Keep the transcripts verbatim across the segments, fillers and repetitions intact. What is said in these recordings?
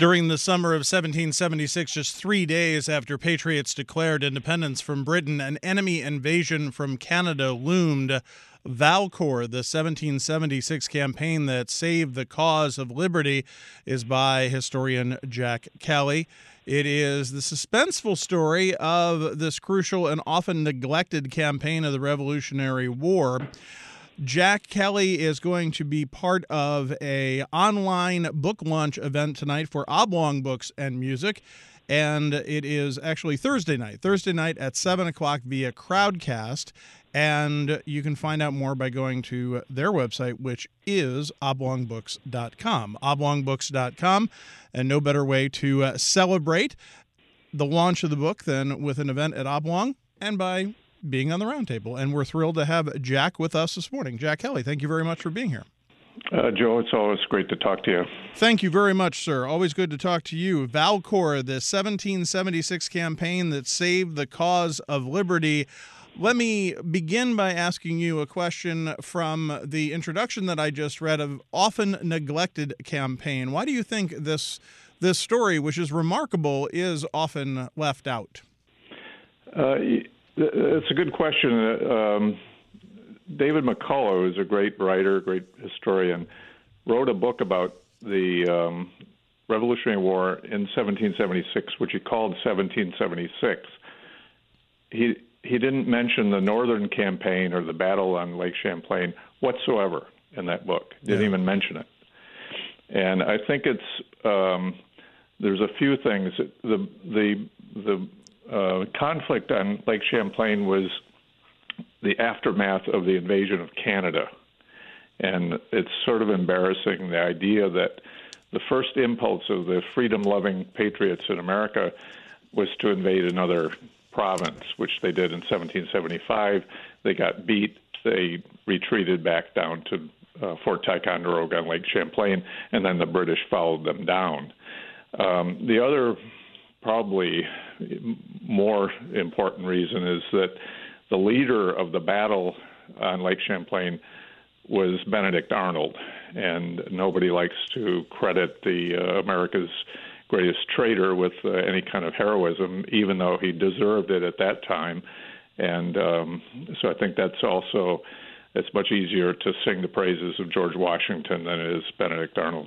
During the summer of seventeen seventy-six, just three days after Patriots declared independence from Britain, an enemy invasion from Canada loomed. Valcour, the seventeen seventy-six campaign that saved the cause of liberty, is by historian Jack Kelly. It is the suspenseful story of this crucial and often neglected campaign of the Revolutionary War. Jack Kelly is going to be part of a online book launch event tonight for Oblong Books and Music, and it is actually Thursday night, Thursday night at seven o'clock via Crowdcast, and you can find out more by going to their website, which is oblong books dot com, oblong books dot com, and no better way to uh, celebrate the launch of the book than with an event at Oblong and by being on the roundtable. And we're thrilled to have Jack with us this morning. Jack Kelly, thank you very much for being here. Uh, Joe, it's always great to talk to you. Thank you very much, sir. Always good to talk to you. Valcour, the seventeen seventy-six campaign that saved the cause of liberty. Let me begin by asking you a question from the introduction that I just read of often neglected campaign. Why do you think this this story, which is remarkable, is often left out? Uh, It's a good question. Um, David McCullough, who's a great writer, great historian, wrote a book about the um, Revolutionary War in seventeen seventy-six, which he called seventeen seventy-six. He he didn't mention the Northern Campaign or the battle on Lake Champlain whatsoever in that book. Didn't yeah. even mention it. And I think it's um, there's a few things. The the the Uh, conflict on Lake Champlain was the aftermath of the invasion of Canada. And it's sort of embarrassing, the idea that the first impulse of the freedom-loving patriots in America was to invade another province, which they did in seventeen seventy-five. They got beat. They retreated back down to uh, Fort Ticonderoga on Lake Champlain, and then the British followed them down. Um, the other probably more important reason is that the leader of the battle on Lake Champlain was Benedict Arnold, and nobody likes to credit the uh, America's greatest traitor with uh, any kind of heroism, even though he deserved it at that time. And um, so I think that's also, it's much easier to sing the praises of George Washington than it is Benedict Arnold.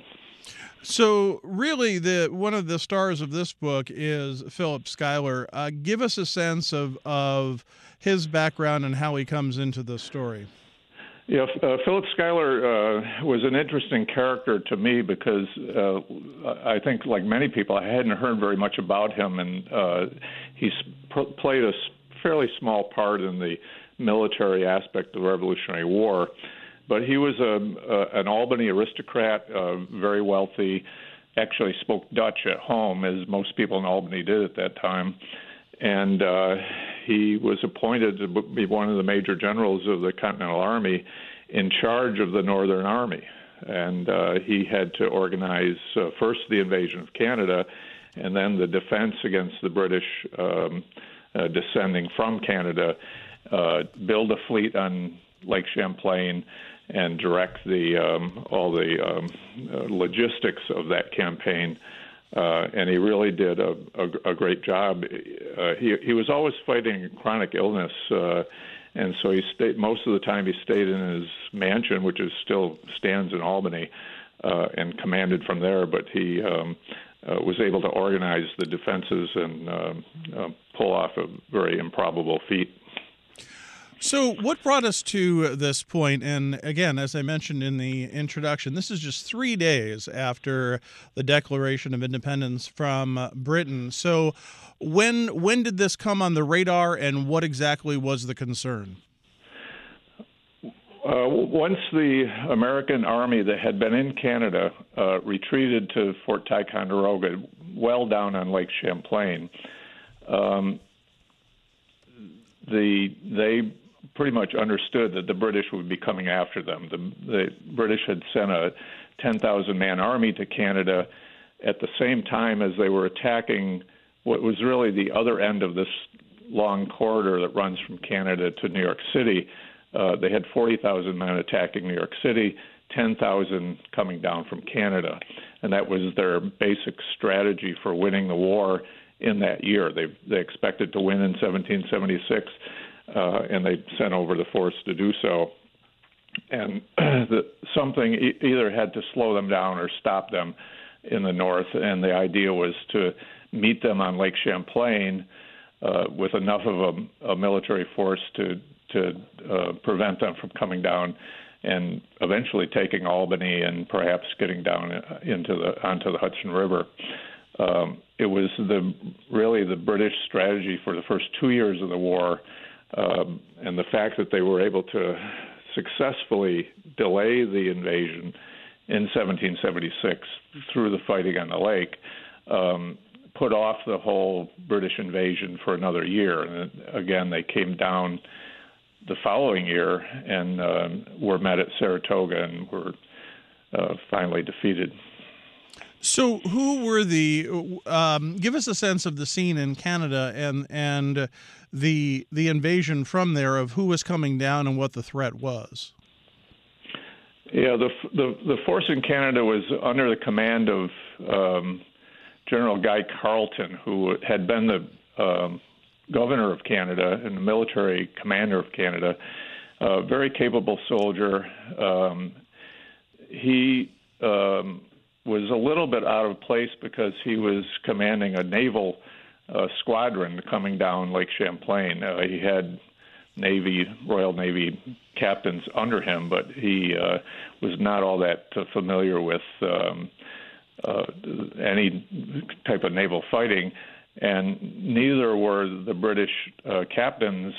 So really, the one of the stars of this book is Philip Schuyler. Uh, give us a sense of, of his background and how he comes into the story. Yeah, uh, Philip Schuyler uh, was an interesting character to me because uh, I think, like many people, I hadn't heard very much about him, and uh, he's pr- played a fairly small part in the military aspect of the Revolutionary War. But he was a, a, an Albany aristocrat, uh, very wealthy, actually spoke Dutch at home, as most people in Albany did at that time. And uh, he was appointed to be one of the major generals of the Continental Army in charge of the Northern Army. And uh, he had to organize uh, first the invasion of Canada and then the defense against the British um, uh, descending from Canada, uh, build a fleet on Lake Champlain, and direct the um, all the um, uh, logistics of that campaign. Uh, and he really did a, a, a great job. Uh, he, he was always fighting chronic illness, uh, and so he stayed, most of the time he stayed in his mansion, which is still stands in Albany, uh, and commanded from there. But he um, uh, was able to organize the defenses and um, uh, pull off a very improbable feat. So what brought us to this point? And again, as I mentioned in the introduction, this is just three days after the Declaration of Independence from Britain. So when when did this come on the radar, and what exactly was the concern? Uh, once the American army that had been in Canada uh, retreated to Fort Ticonderoga, well down on Lake Champlain, um, the they pretty much understood that the British would be coming after them. The, the British had sent a ten thousand man army to Canada at the same time as they were attacking what was really the other end of this long corridor that runs from Canada to New York City. Uh, they had forty thousand men attacking New York City, ten thousand coming down from Canada. And that was their basic strategy for winning the war in that year. They they expected to win in seventeen seventy-six, uh, and they sent over the force to do so. And the, something e- either had to slow them down or stop them in the north, and the idea was to meet them on Lake Champlain uh, with enough of a, a military force to to uh, prevent them from coming down and eventually taking Albany and perhaps getting down into the onto the Hudson River. Um, it was the really the British strategy for the first two years of the war, um, and the fact that they were able to successfully delay the invasion in seventeen seventy-six through the fighting on the lake um, put off the whole British invasion for another year. And again, they came down the following year and uh, were met at Saratoga and were uh, finally defeated. So, who were the? Um, give us a sense of the scene in Canada and and the the invasion from there, of who was coming down and what the threat was. Yeah, the the the force in Canada was under the command of um, General Guy Carleton, who had been the um, governor of Canada and the military commander of Canada. A very capable soldier. Um, he um, was a little bit out of place because he was commanding a naval uh, squadron coming down Lake Champlain. Uh, he had Navy, Royal Navy captains under him, but he uh, was not all that uh, familiar with um, uh, any type of naval fighting, and neither were the British uh, captains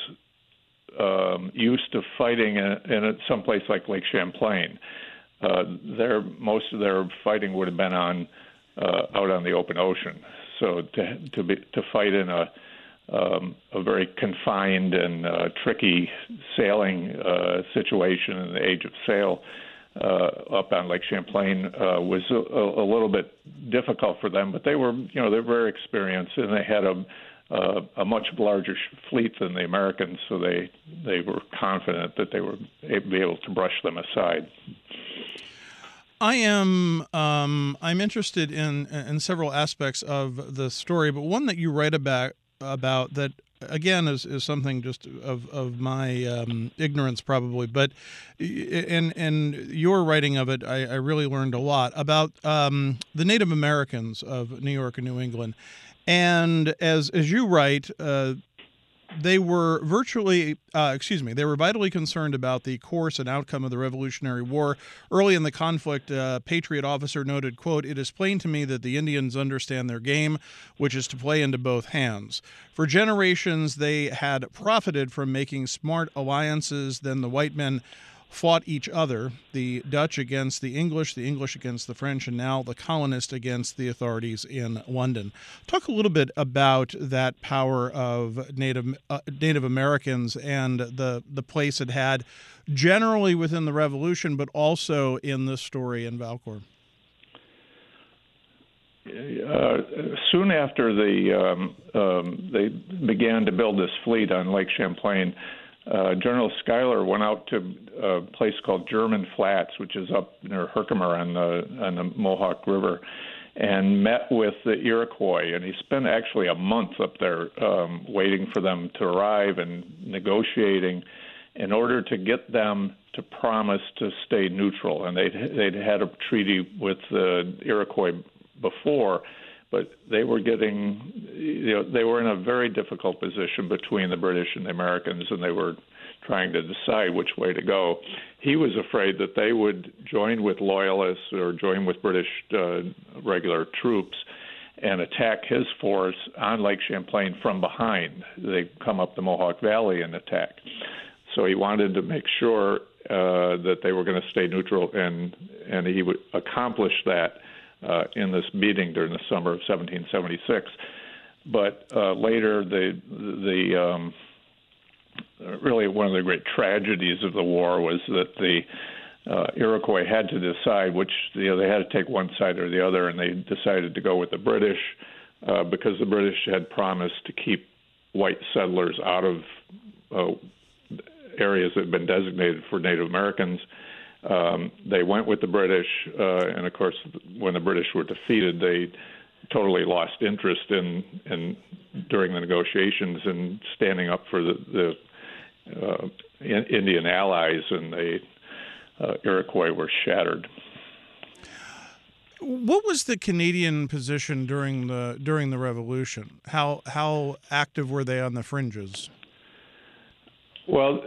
um, used to fighting in, in some place like Lake Champlain. Uh, their most of their fighting would have been on uh, out on the open ocean. So to to be to fight in a um, a very confined and uh, tricky sailing uh, situation in the age of sail uh, up on Lake Champlain uh, was a, a little bit difficult for them. But they were you know they're very experienced, and they had a uh, a much larger fleet than the Americans, so they they were confident that they would be able to brush them aside. I am um, I'm interested in in several aspects of the story, but one that you write about about that again is, is something just of of my um, ignorance probably, but in in your writing of it, I, I really learned a lot about um, the Native Americans of New York and New England, and as as you write. Uh, They were virtually, uh, excuse me, they were vitally concerned about the course and outcome of the Revolutionary War. Early in the conflict, a Patriot officer noted, quote, "It is plain to me that the Indians understand their game, which is to play into both hands. For generations, they had profited from making smart alliances. Then the white men fought each other, the Dutch against the English, the English against the French, and now the colonists against the authorities in London." Talk a little bit about that power of Native uh, Native Americans and the the place it had generally within the Revolution, but also in this story in Valcour. Uh, soon after the um, um, they began to build this fleet on Lake Champlain, Uh, General Schuyler went out to a place called German Flats, which is up near Herkimer on the on the Mohawk River, and met with the Iroquois. And he spent actually a month up there um, waiting for them to arrive and negotiating in order to get them to promise to stay neutral. And they'd, they'd had a treaty with the Iroquois before, but they were getting, you know, they were in a very difficult position between the British and the Americans, and they were trying to decide which way to go. He was afraid that they would join with loyalists or join with British uh, regular troops and attack his force on Lake Champlain from behind. They'd come up the Mohawk Valley and attack. So he wanted to make sure uh, that they were going to stay neutral, and, and he would accomplish that Uh, in this meeting during the summer of seventeen seventy-six. But uh, later, the the um, really one of the great tragedies of the war was that the uh, Iroquois had to decide which, you know, they had to take one side or the other, and they decided to go with the British uh, because the British had promised to keep white settlers out of uh, areas that had been designated for Native Americans. Um, they went with the British, uh, and of course, when the British were defeated, they totally lost interest in, in during the negotiations and standing up for the, the uh, in, Indian allies, and the uh, Iroquois were shattered. What was the Canadian position during the during the Revolution? How how active were they on the fringes? Well,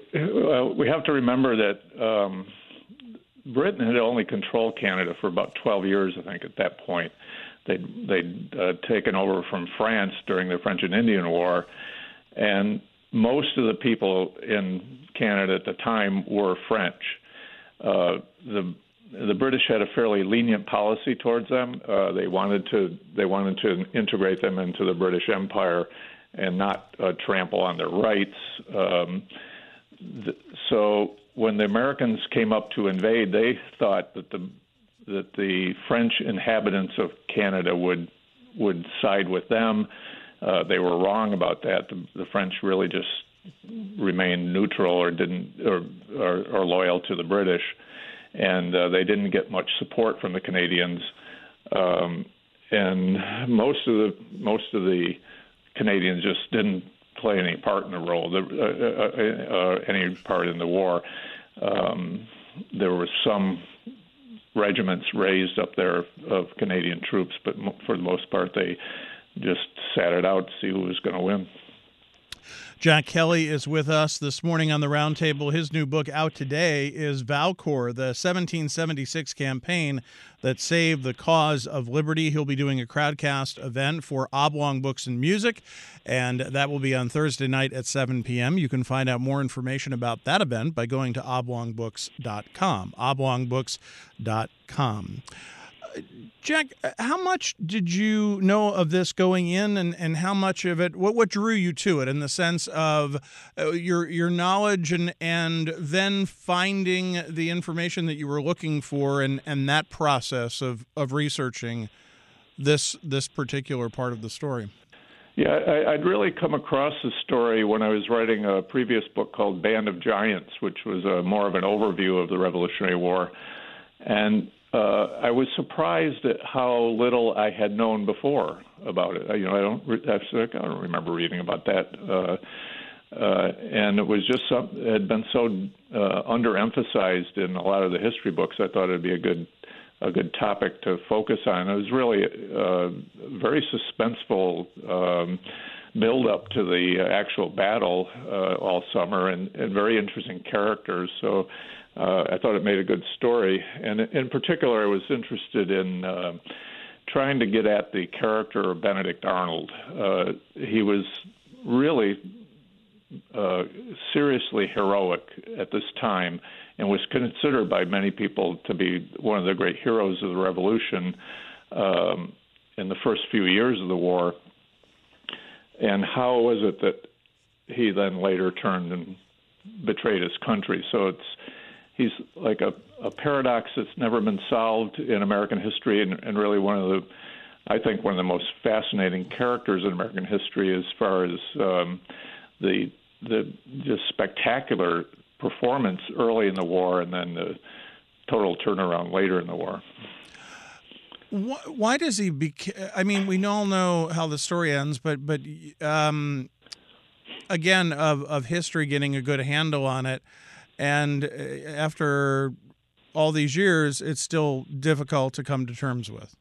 we have to remember that um, Britain had only controlled Canada for about twelve years, I think, at that point. They'd, they'd uh, taken over from France during the French and Indian War, and most of the people in Canada at the time were French. Uh, the the British had a fairly lenient policy towards them. Uh, they wanted to they wanted to integrate them into the British Empire and not uh, trample on their rights. Um, th- so when the Americans came up to invade, they thought that the that the French inhabitants of Canada would would side with them. Uh, they were wrong about that. The, the French really just remained neutral or didn't or, or, or loyal to the British, and uh, they didn't get much support from the Canadians. Um, and most of the most of the Canadians just didn't play any part in the role, the, uh, uh, uh, any part in the war. Um, there were some regiments raised up there of Canadian troops, but for the most part, they just sat it out to see who was going to win. Jack Kelly is with us this morning on the Roundtable. His new book out today is Valcour, the seventeen seventy-six campaign that saved the cause of liberty. He'll be doing a crowdcast event for Oblong Books and Music, and that will be on Thursday night at seven p.m. You can find out more information about that event by going to oblong books dot com, oblong books dot com. Jack, how much did you know of this going in, and, and how much of it, what, what drew you to it in the sense of uh, your your knowledge and, and then finding the information that you were looking for, and, and that process of, of researching this this particular part of the story? Yeah, I, I'd really come across the story when I was writing a previous book called Band of Giants, which was a, more of an overview of the Revolutionary War. And Uh, I was surprised at how little I had known before about it. I, you know, I don't, I don't remember reading about that, uh, uh, and it was just some, it had been so uh, underemphasized in a lot of the history books. I thought it'd be a good, a good topic to focus on. It was really a very suspenseful um, build up to the actual battle uh, all summer, and, and very interesting characters. So. Uh, I thought it made a good story, and in particular, I was interested in uh, trying to get at the character of Benedict Arnold. Uh, he was really uh, seriously heroic at this time, and was considered by many people to be one of the great heroes of the Revolution um, in the first few years of the war. And how was it that he then later turned and betrayed his country? So it's He's like a, a paradox that's never been solved in American history, and, and really one of the, I think, one of the most fascinating characters in American history as far as um, the the just spectacular performance early in the war, and then the total turnaround later in the war. Why does he? Beca- I mean, we all know how the story ends, but but um, again, of of history getting a good handle on it. And after all these years, it's still difficult to come to terms with.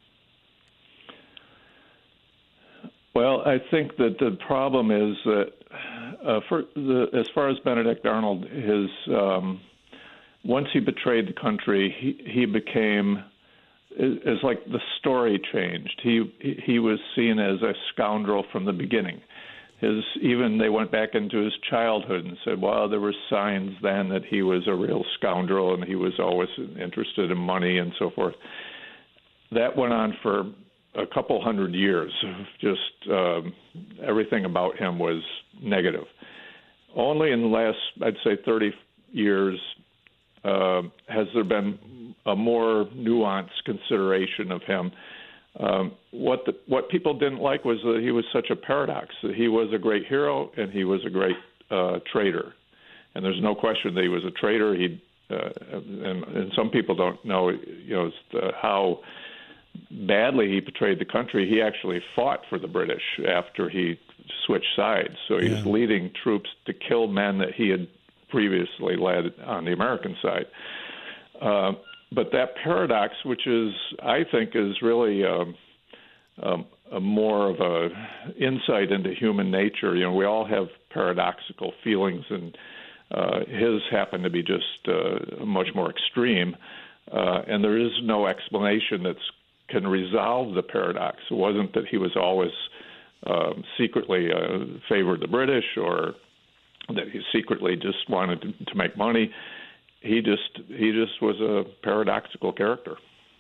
Well, I think that the problem is that uh, for the, as far as Benedict Arnold, his um, once he betrayed the country, he, he became is like the story changed. He he was seen as a scoundrel from the beginning. His, even they went back into his childhood and said, well, there were signs then that he was a real scoundrel and he was always interested in money and so forth. That went on for a couple hundred years. Just um, everything about him was negative. Only in the last, I'd say, thirty years uh, has there been a more nuanced consideration of him. Um, what the, what people didn't like was that he was such a paradox. That he was a great hero and he was a great uh, traitor. And there's no question that he was a traitor. He uh, and, and some people don't know, you know, the, how badly he betrayed the country. He actually fought for the British after he switched sides. So he yeah. was leading troops to kill men that he had previously led on the American side. Uh, but that paradox, which is, I think, is really um, um, a more of a insight into human nature. You know, we all have paradoxical feelings, and uh, his happened to be just uh, much more extreme. Uh, and there is no explanation that can resolve the paradox. It wasn't that he was always uh, secretly uh, favored the British, or that he secretly just wanted to, to make money. He just he just was a paradoxical character.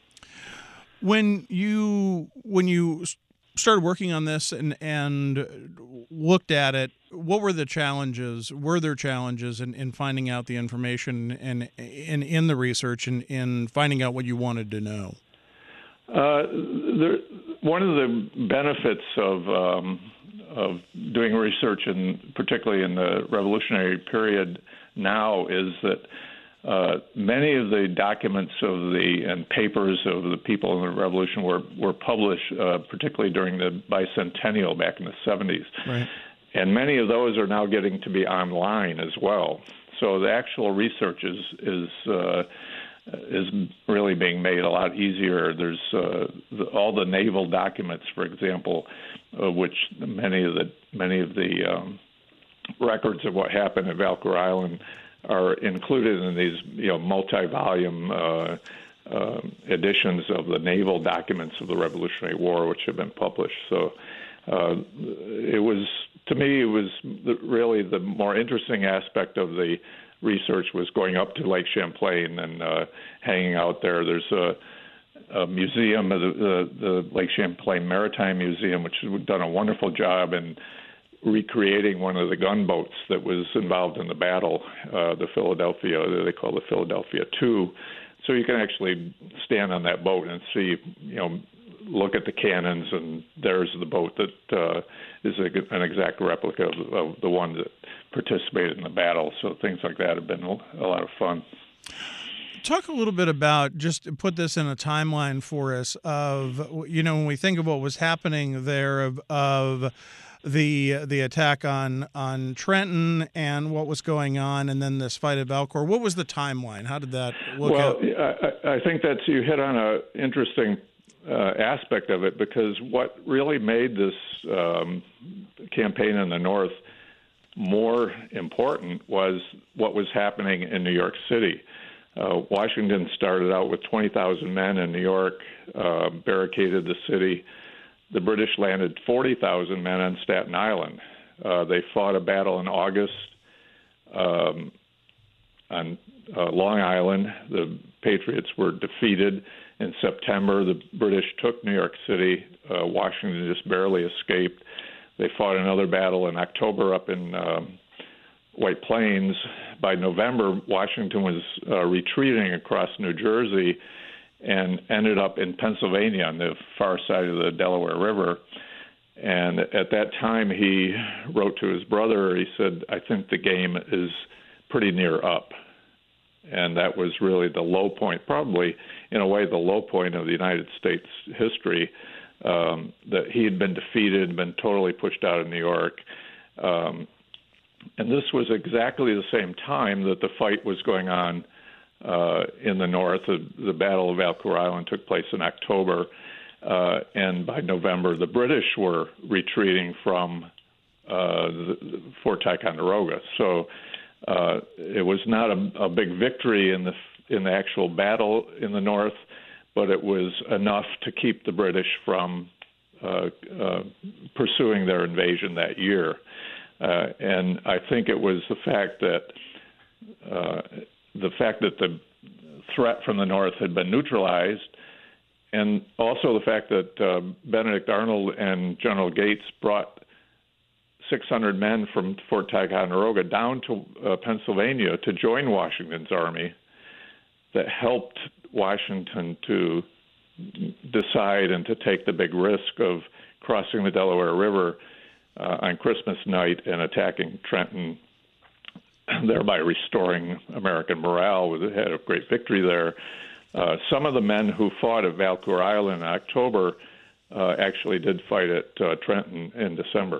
When you when you started working on this and and looked at it, what were the challenges? Were there challenges in, in finding out the information and in in the research and in finding out what you wanted to know? Uh, there, one of the benefits of um, of doing research, in particularly in the Revolutionary period now, is that uh, many of the documents of the and papers of the people in the Revolution were were published, uh, particularly during the bicentennial back in the seventies, right. And many of those are now getting to be online as well. So the actual research is is uh, is really being made a lot easier. There's uh, the, all the naval documents, for example, uh, which many of the many of the um, records of what happened at Valcour Island are included in these, you know, multi-volume uh, uh, editions of the naval documents of the Revolutionary War, which have been published. So uh, it was, to me, it was the, really the more interesting aspect of the research was going up to Lake Champlain and uh, hanging out there. There's a, a museum, the, the, the Lake Champlain Maritime Museum, which has done a wonderful job in recreating one of the gunboats that was involved in the battle, uh, the Philadelphia, they call the Philadelphia two. So you can actually stand on that boat and see, you know, look at the cannons, and there's the boat that uh, is a, an exact replica of, of the one that participated in the battle. So things like that have been a lot of fun. Talk a little bit about, just put this in a timeline for us, of, you know, when we think of what was happening there, of, of the the attack on on Trenton and what was going on, and then this fight at Valcour. What was the timeline? How did that look? Well, at? I, I think that's, you hit on an interesting uh, aspect of it, because what really made this um, campaign in the North more important was what was happening in New York City. Uh, Washington started out with twenty thousand men in New York, uh, barricaded the city. The British landed forty thousand men on Staten Island. Uh, they fought a battle in August um, on uh, Long Island. The Patriots were defeated. In September, the British took New York City. Uh, Washington just barely escaped. They fought another battle in October up in um, White Plains. By November, Washington was uh, retreating across New Jersey and ended up in Pennsylvania on the far side of the Delaware River. And at that time, he wrote to his brother, he said, I think the game is pretty near up. And that was really the low point, probably in a way the low point of the United States history, um, that he had been defeated, been totally pushed out of New York. Um, and this was exactly the same time that the fight was going on Uh, in the north. The, the Battle of Valcour Island took place in October, uh, and by November, the British were retreating from uh, the, the Fort Ticonderoga. So uh, it was not a, a big victory in the in the actual battle in the north, but it was enough to keep the British from uh, uh, pursuing their invasion that year. Uh, and I think it was the fact that uh, the fact that the threat from the north had been neutralized, and also the fact that uh, Benedict Arnold and General Gates brought six hundred men from Fort Ticonderoga down to uh, Pennsylvania to join Washington's army, that helped Washington to decide and to take the big risk of crossing the Delaware River uh, on Christmas night and attacking Trenton thereby restoring American morale. We had a great victory there. Uh, some of the men who fought at Valcour Island in October uh, actually did fight at uh, Trenton in December.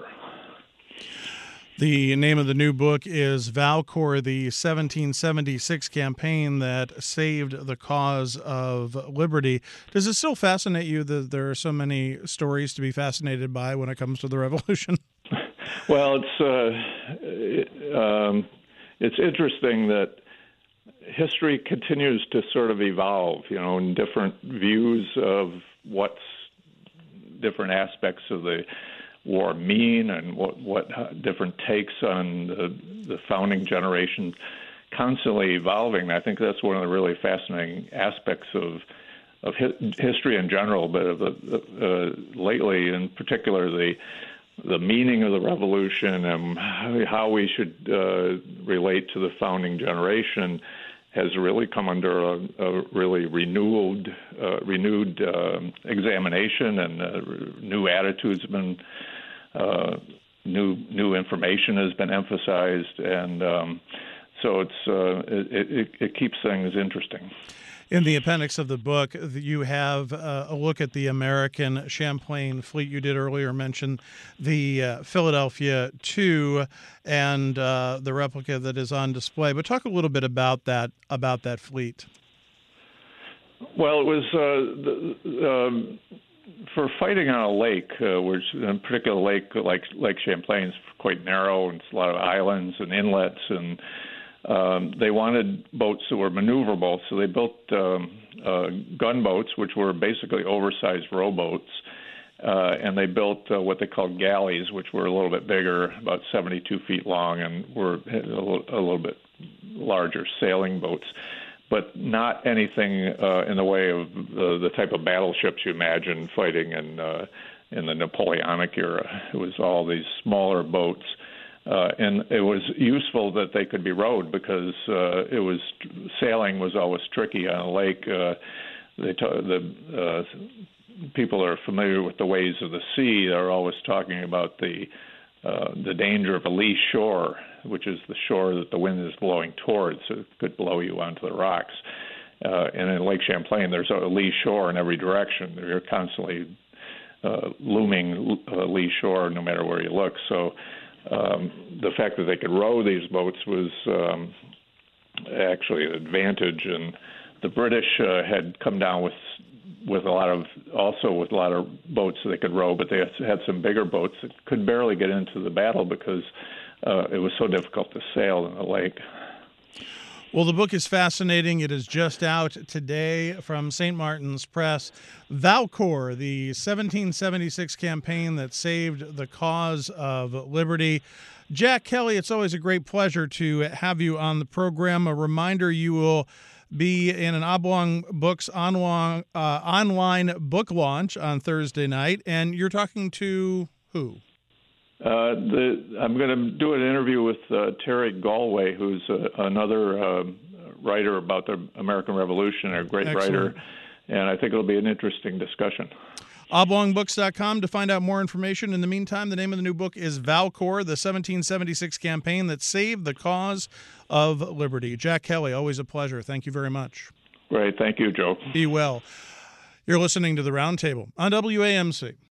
The name of the new book is Valcour, the seventeen seventy-six campaign that saved the cause of liberty. Does it still fascinate you that there are so many stories to be fascinated by when it comes to the Revolution? Well, it's uh, it, um, it's interesting that history continues to sort of evolve, you know, in different views of what's different aspects of the war mean and what, what different takes on the, the founding generation constantly evolving. I think that's one of the really fascinating aspects of of hi- history in general, but of the, uh, lately in particular the the meaning of the revolution and how we should uh, relate to the founding generation has really come under a, a really renewed, uh, renewed uh, examination, and uh, new attitudes have been, uh, new new information has been emphasized, and um, so it's uh, it, it, it keeps things interesting. In the appendix of the book, you have uh, a look at the American Champlain fleet. You did earlier mention the uh, Philadelphia two and uh, the replica that is on display. But talk a little bit about that about that fleet. Well, it was uh, the, um, for fighting on a lake, uh, which in a particular lake like Lake Champlain is quite narrow, and it's a lot of islands and inlets, and Um, they wanted boats that were maneuverable, so they built um, uh, gunboats, which were basically oversized rowboats, uh, and they built uh, what they called galleys, which were a little bit bigger, about seventy-two feet long, and were a little, a little bit larger sailing boats, but not anything uh, in the way of the, the type of battleships you imagine fighting in, uh, in the Napoleonic era. It was all these smaller boats. Uh, and it was useful that they could be rowed because uh, it was sailing was always tricky on a lake. Uh, they t- the uh, people are familiar with the ways of the sea. They're always talking about the uh, the danger of a lee shore, which is the shore that the wind is blowing towards, so it could blow you onto the rocks. Uh, and in Lake Champlain, there's a lee shore in every direction. You're constantly uh, looming uh, lee shore no matter where you look. So. Um, the fact that they could row these boats was um, actually an advantage, and the British uh, had come down with with a lot of also with a lot of boats that they could row, but they had some bigger boats that could barely get into the battle because uh, it was so difficult to sail in the lake. Well, the book is fascinating. It is just out today from Saint Martin's Press. Valcour, the seventeen seventy-six campaign that saved the cause of liberty. Jack Kelly, it's always a great pleasure to have you on the program. A reminder, you will be in an Oblong Books online, uh, online book launch on Thursday night, and you're talking to who? Uh, the, I'm going to do an interview with uh, Terry Galway, who's uh, another uh, writer about the American Revolution, a great Excellent. writer, and I think it'll be an interesting discussion. oblong books dot com to find out more information. In the meantime, the name of the new book is Valcour, the seventeen seventy-six campaign that saved the cause of liberty. Jack Kelly, always a pleasure. Thank you very much. Great. Thank you, Joe. Be well. You're listening to The Roundtable on W A M C.